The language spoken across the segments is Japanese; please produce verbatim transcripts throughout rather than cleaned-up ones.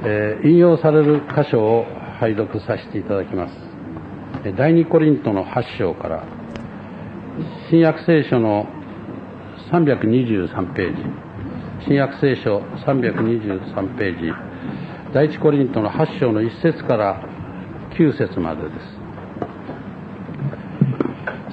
えー、引用される箇所を拝読させていただきます。第二コリントのはち章から新約聖書のさんびゃくにじゅうさんページ、新約聖書さんびゃくにじゅうさんページ、第一コリントのはち章のいっ節からきゅう節までです。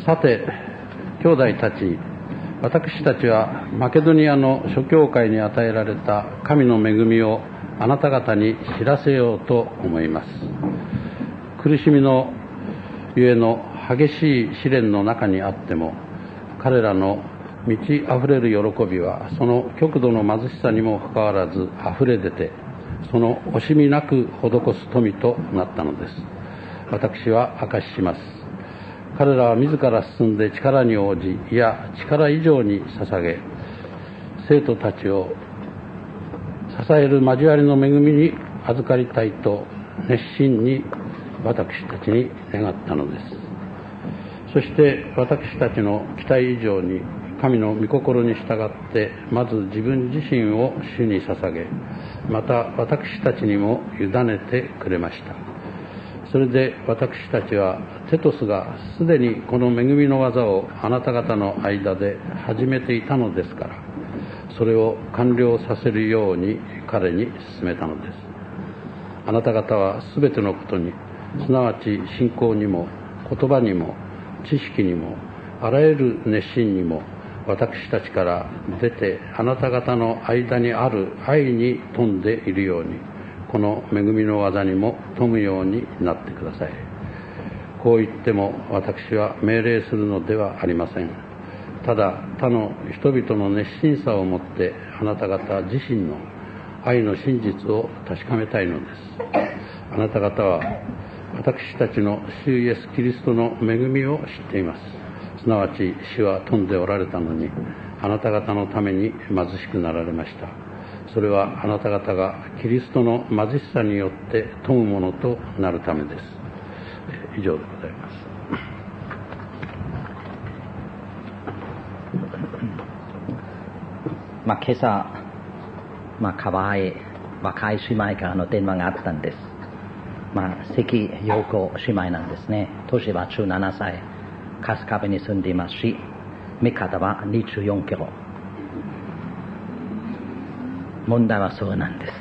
さて、兄弟たち、私たちはマケドニアの諸教会に与えられた神の恵みをあなた方に知らせようと思います。苦しみのゆえの激しい試練の中にあっても、彼らの満ち溢れる喜びはその極度の貧しさにもかかわらず溢れ出て、その惜しみなく施す富となったのです。私は証しします。彼らは自ら進んで力に応じ、いや力以上に捧げ、生徒たちを支える交わりの恵みに預かりたいと熱心に私たちに願ったのです。そして私たちの期待以上に神の御心に従ってまず自分自身を主に捧げ、また私たちにも委ねてくれました。それで私たちはテトスがすでにこの恵みの技をあなた方の間で始めていたのですから、それを完了させるように彼に進めたのです。あなた方はすべてのことに、すなわち信仰にも言葉にも知識にもあらゆる熱心にも、私たちから出てあなた方の間にある愛に富んでいるように、この恵みの技にも富むようになってください。こう言っても私は命令するのではありません。ただ他の人々の熱心さをもってあなた方自身の愛の真実を確かめたいのです。あなた方は私たちの主イエス・キリストの恵みを知っています。すなわち主は富んでおられたのに、あなた方のために貧しくなられました。それはあなた方がキリストの貧しさによって富むものとなるためです。以上でございます。 まあ、今朝、まあ、川へ若い姉妹からの電話があったんです。まあ、関陽子姉妹なんですね。年はじゅうななさい、春日部に住んでいますし、目方はにじゅうよんキロ。問題はそうなんです。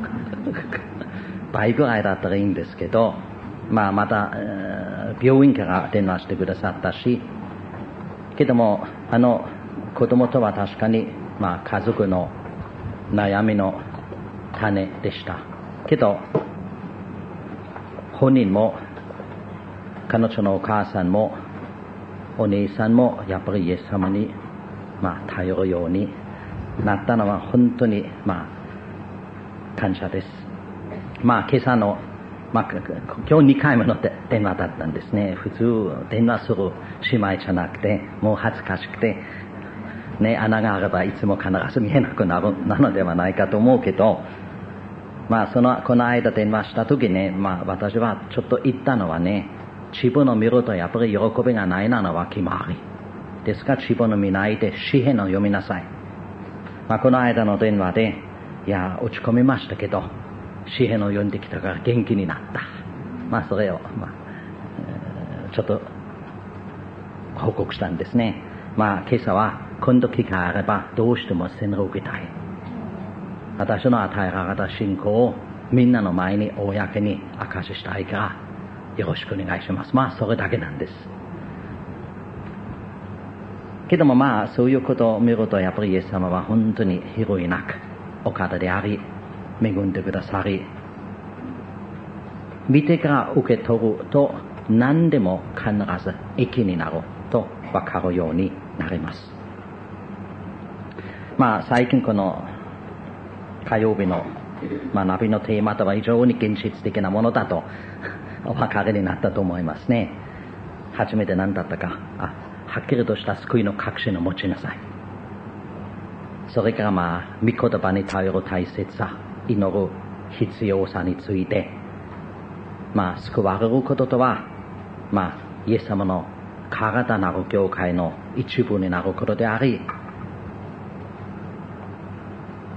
倍ぐらいだったらいいんですけど、まあ、また、えー、病院から電話してくださったし、けどもあの子供とは確かに、まあ、家族の悩みの種でした。けど本人も彼女のお母さんもお姉さんもやっぱりイエス様に、まあ、頼るようになったのは本当に、まあ、感謝です。まあ、今朝の、まあ、今日にかいめの電話だったんですね。普通電話する姉妹じゃなくて、もう恥ずかしくて、ね、穴があればいつも必ず見えなくなるなのではないかと思うけど、まあ、そのこの間電話した時ね、まあ、私はちょっと言ったのはね、自分を見るとやっぱり喜びがないなのは決まりですが、自分を見ないで詩篇を読みなさい。まあ、この間の電話で、いや落ち込みましたけど詩篇を読んできたから元気になった。まあ、それを、まあえー、ちょっと報告したんですね。まあ、今朝は今度機会あればどうしても洗礼を受けたい。私の与えられた信仰をみんなの前に公に証ししたいからよろしくお願いします。まあそれだけなんです。けどもまあそういうことを見ると、やっぱりイエス様は本当に広いなくお方であり、恵んでくださり、見てから受け取ると何でも必ず益になると分かるようになります。まあ最近この火曜日の学びのテーマとは非常に現実的なものだとお分かりになったと思いますね。初めて何だったか、あ、はっきりとした救いの確信を持ちなさい。それからまあ御言葉に頼る大切さ、祈る必要さについて、まあ救われることとは、まあイエス様の体なる教会の一部になることであり、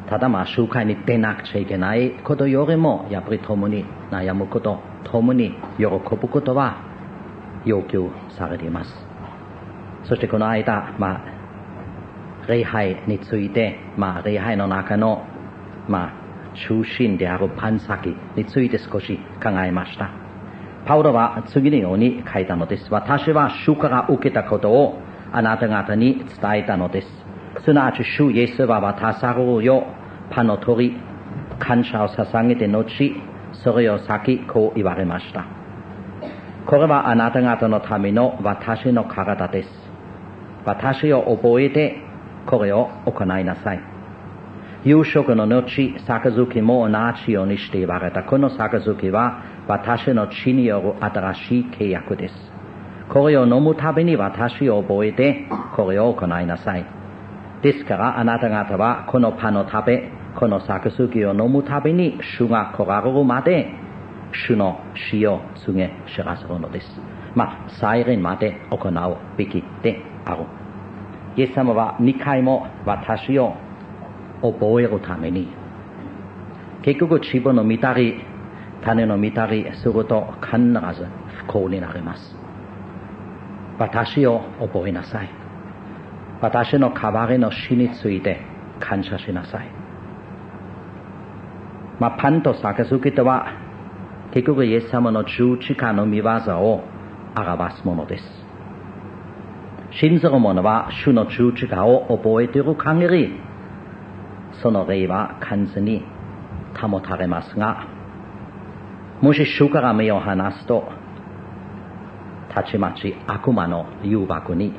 ただまあ集会に出なくちゃいけないことよりもやっぱり共に悩むこと、共に喜ぶことは要求されています。そしてこの間、まあ、礼拝について、まあ、礼拝の中の、まあ、中心であるパン先について少し考えました。パウロは次のように書いたのです。私は主から受けたことをあなた方に伝えたのです。すなわち主イエスは渡されるようパンを取り、感謝を捧げて後、それを裂き、こう言われました。これはあなた方のための私の体です。私を覚えてこれを行いなさい。夕食の後、杯も同じようにして言われた。この杯は私の血による新しい契約です。これを飲むたびに私を覚えてこれを行いなさい。ですからあなた方はこのパンを食べ、この杯を飲むたびに主が来られるまで主の死を告げ知らせるのです。まあ、再臨まで行うべきである。イエス様はにかいも私を覚えるために、結局自分の見たり種の見たりすると必ず不幸になります。私を覚えなさい。私の代わりの死について感謝しなさい。まあ、パンと杯とは結局イエス様の十字架の御業を表すものです。信ずる者は主の十字架を覚えている限り、その霊は完全に保たれますが、もし主から目を離すと、たちまち悪魔の誘惑に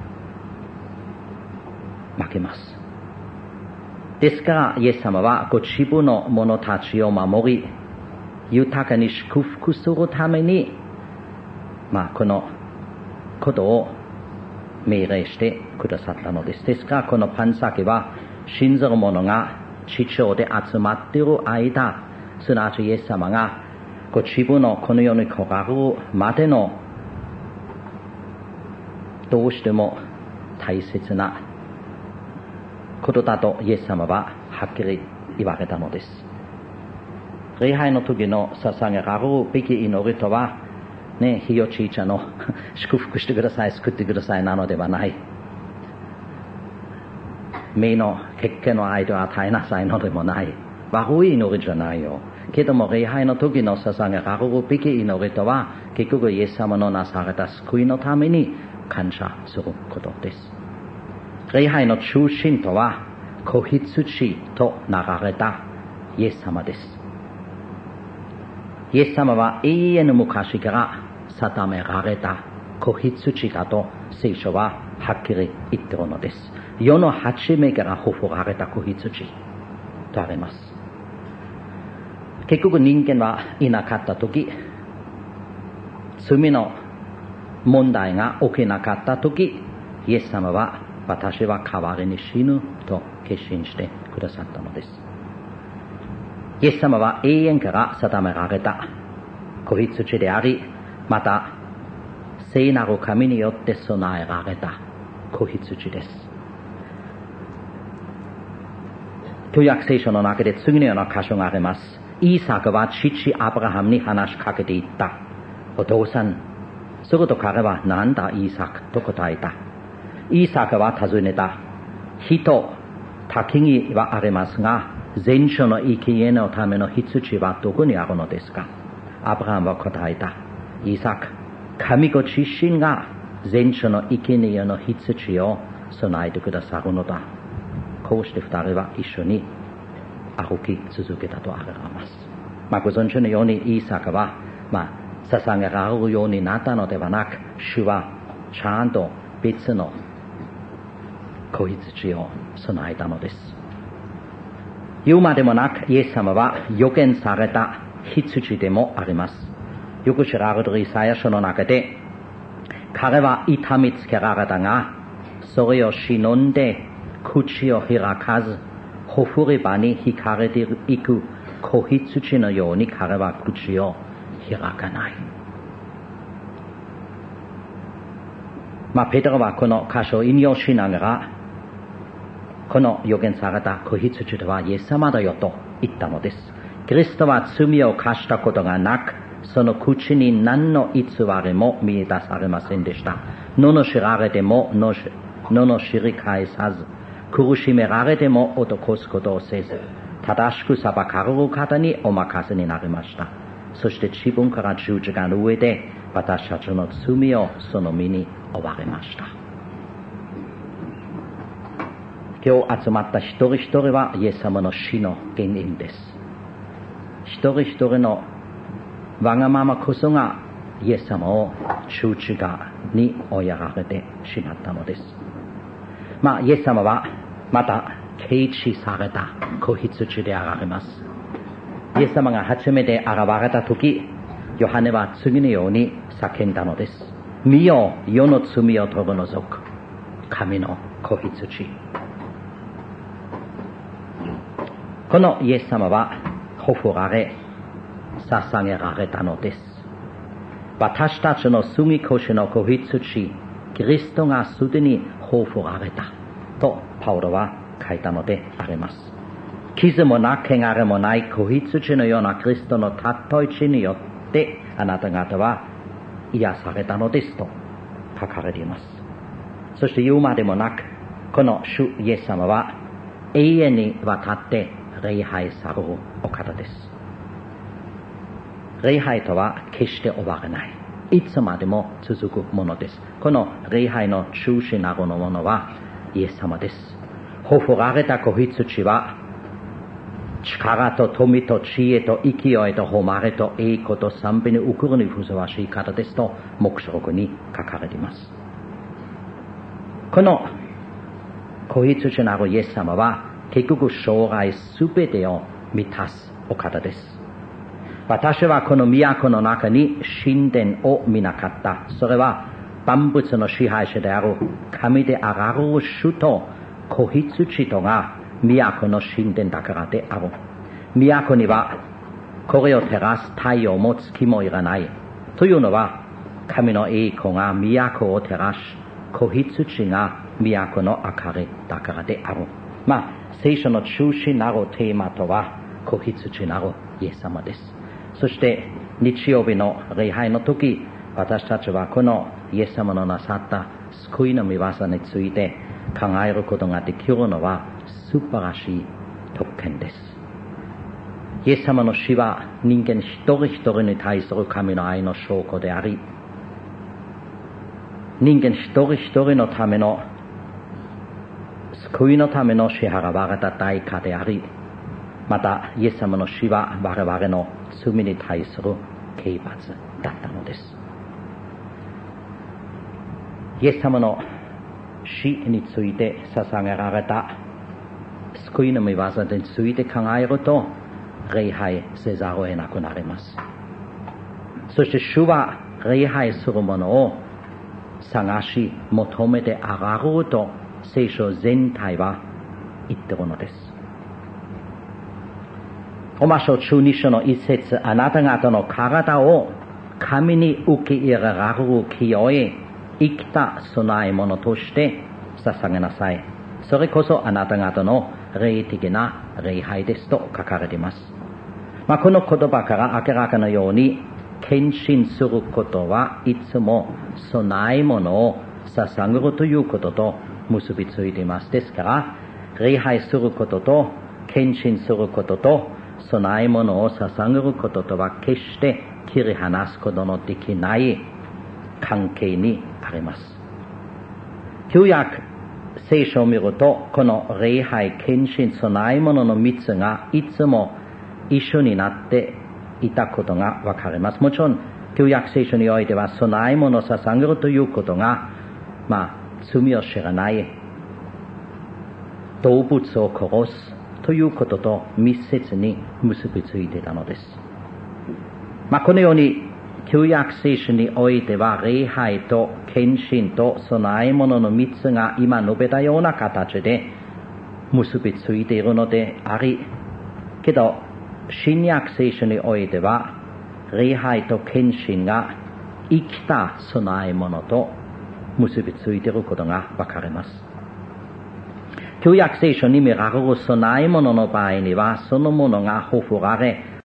負けます。ですからイエス様はご自分の者たちを守り、豊かに祝福するために、まあ、このことを命令してくださったのです。ですからこのパン先は信ずる者が地上で集まっている間、すなわちイエス様がご自分のこの世に来られるまでのどうしても大切なことだとイエス様ははっきり言われたのです。礼拝の時の捧げられるべき祈りとはね、ひよちいちゃの祝福してください、救ってくださいなのではない。目の血気の間を与えなさいのでもない。悪い祈りじゃないよ。けども礼拝の時の捧げられるべき祈りとは、結局イエス様のなされた救いのために感謝することです。礼拝の中心とは子羊と流れたイエス様です。イエス様は永遠の昔から定められた子羊だと聖書ははっきり言っているのです。世の初めからほふられた子羊とあります。結局人間はいなかった時、罪の問題が起きなかった時、イエス様は私は代わりに死ぬと決心してくださったのです。イエス様は永遠から定められた子羊であり、また聖なる神によって備えられた子羊です。旧約聖書の中で次のような箇所があります。イーサクは父アブラハムに話しかけていった。お父さん。すると彼は、なんだイーサクと答えた。イーサクは尋ねた。火と焚き木はありますが、全焼の生贄のための羊はどこにあるのですか。アブラハムは答えた。イーサク、神ご自身が全焼の生贄の羊を備えてくださるのだ。こうして二人は一緒に歩き続けたとあります。まあ、ご存知のようにイーサクは、まあ、捧げられるようになったのではなく、主はちゃんと別の子羊を備えたのです。言うまでもなく、イエス様は予言された羊でもあります。よく知られるイサヤ書の中で、彼は痛みつけられたが、それを忍んで口を開かず、ほふり場に引かれていく子羊のように彼は口を開かない。まあ、ペテロはこの箇所を引用しながら、 この預言された子羊とはイエス様だよと言ったのです。キリストは罪を犯したことがなく、その口に何の偽りも見出されませんでした。罵られても罵り返さず、苦しめられても脅すことをせず、正しく裁かれる方にお任せになりました。そして自分から十字架の上で私たちの罪をその身に負われました。今日集まった一人一人はイエス様の死の原因です。一人一人のわがままこそがイエス様を十字架に追いやられてしまったのです。まあイエス様はまた啓示された子羊であられます。イエス様が初めて現れた時、ヨハネは次のように叫んだのです。見よ、世の罪を取り除く神の子羊。このイエス様はほふられ捧げられたのです。私たちの罪越の子羊キリストがすでにほふられたとパウロは書いたのであります。傷もな汚れもない子羊のようなキリストの尊い血によってあなた方は癒されたのですと書かれています。そして言うまでもなく、この主イエス様は永遠にわたって礼拝されるお方です。礼拝とは決して終わらない、いつまでも続くものです。この礼拝の中心なるものはイエス様です。ほふられた子羊は力と富と知恵と勢いと誉れと栄光と賛美に受けるにふさわしい方ですと黙示録に書かれています。この子羊なるイエス様は結局将来すべてを満たすお方です。私はこの都の中に神殿を見なかった。それは万物の支配者である神であられる主と子羊とが都の神殿だからである。都にはこれを照らす太陽も月もいらない。というのは神の栄光が都を照らし、子羊が都の明かりだからである。まあ聖書の中心なるテーマとは子羊なるイエス様です。そして日曜日の礼拝の時、私たちはこのイエス様のなさった救いの御業について考えることができるのは素晴らしい特権です。イエス様の死は人間一人一人に対する神の愛の証拠であり、人間一人一人のための救いのための支払われた代価であり、またイエス様の死は我々の罪に対する刑罰だったのです。イエス様の死について捧げられた救いの御業について考えると礼拝せざるを得なくなります。そして主は礼拝するものを探し求めてあがると聖書全体は言っているのです。ローマ書中に章の一節、あなた方の体を神に受け入れられる清い生きた供え物として捧げなさい。それこそあなた方の霊的な礼拝ですと書かれています。まあ、この言葉から明らかなように、献身することはいつも供え物を捧げるということと結びついています。ですから礼拝することと献身することと供え物を捧げることとは決して切り離すことのできない関係にあります。旧約聖書を見ると、この礼拝、献身、供え物の三つがいつも一緒になっていたことがわかります。もちろん旧約聖書においては供え物を捧げるということが、まあ罪を知らない動物を殺すということと密接に結びついていたのです。まあ、このように旧約聖書においては礼拝と献身と供え物の三つが今述べたような形で結びついているのであり、けど新約聖書においては礼拝と献身が生きた供え物と結びついていることがわかります。 旧約聖書に見られる備え物の場合には、そのものがほふられ、